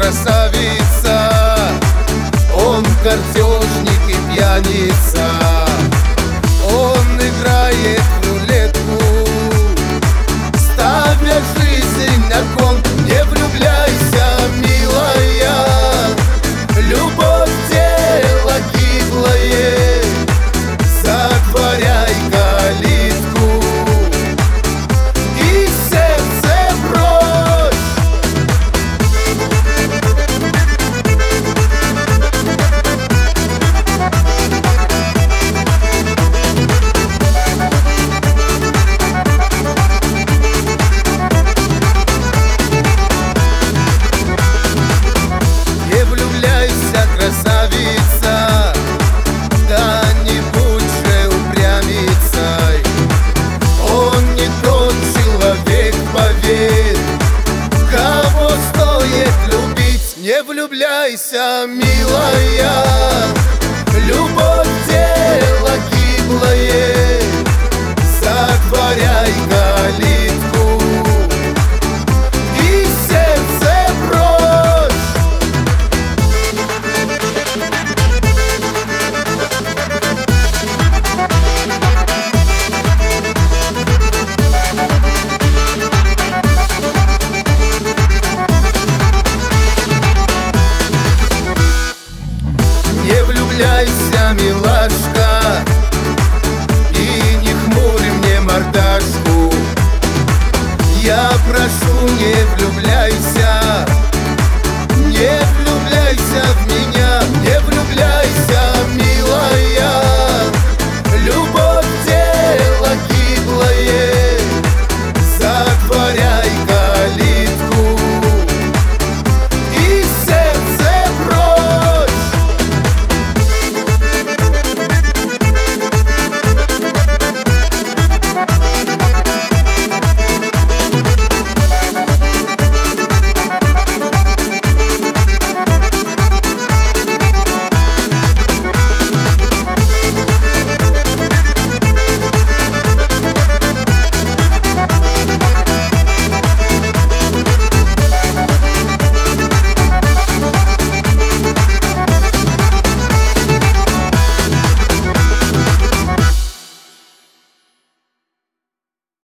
красавица, он картежник и пьяница. Он играет в рулетку, ставя жизнь на кон. Не влюбляйся, милая, любовь дело гиблое. Затворяй калитку и сердце прочь. Не влюбляйся, красавица, да не будь же упрямицей. Он не тот человек, поверь, кого стоит любить. Не влюбляйся, милая, любовь дело гиблое. Затворяй калитку и сердце прочь. Не влюбляйся, милашка, и не хмурь мне мордашку. Я прошу, не влюбляйся, не влюбляйся в меня. Не влюбляйся, милая,